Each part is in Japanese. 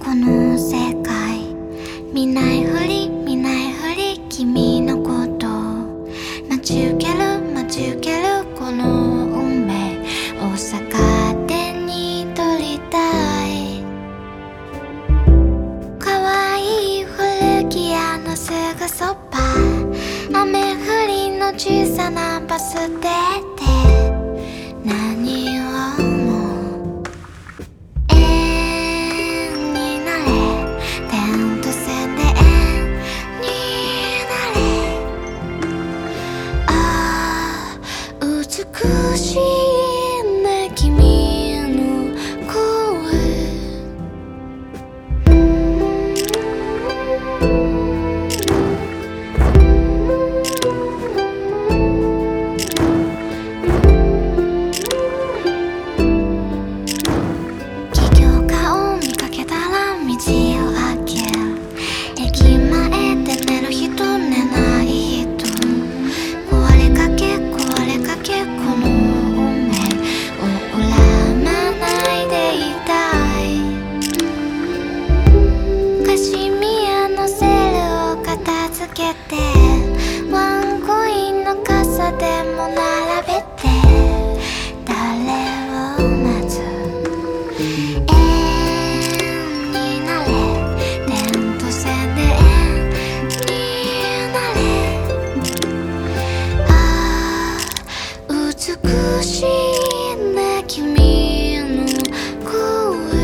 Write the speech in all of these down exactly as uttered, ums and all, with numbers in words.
この世界見ないふり見ないふり君のこと待ち受ける待ち受けるこの運命を逆手に取りたい可愛い古着屋のすぐそば雨降りの小さなバス停で何を思う縁になれ点と線で縁になれああ美しいね君の声ワンコインの傘でも並べて誰を待つ縁になれ点と線で縁になれああ美しいね君の声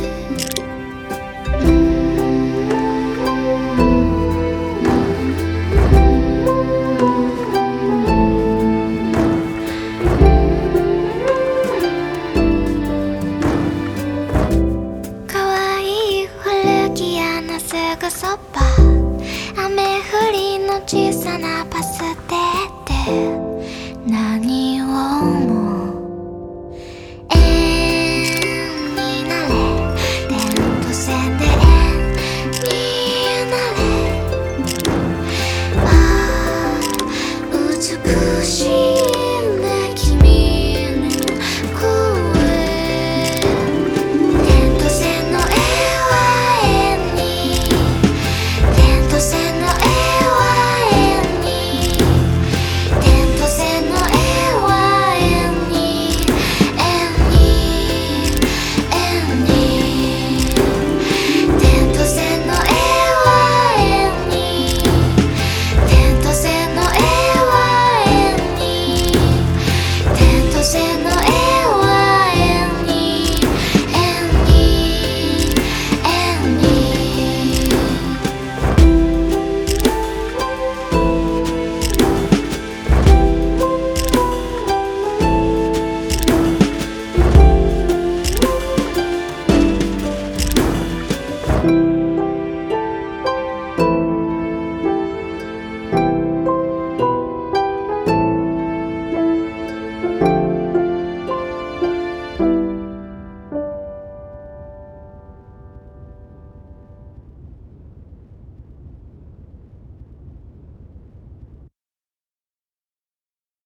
すぐそば雨降りの小さなバス停で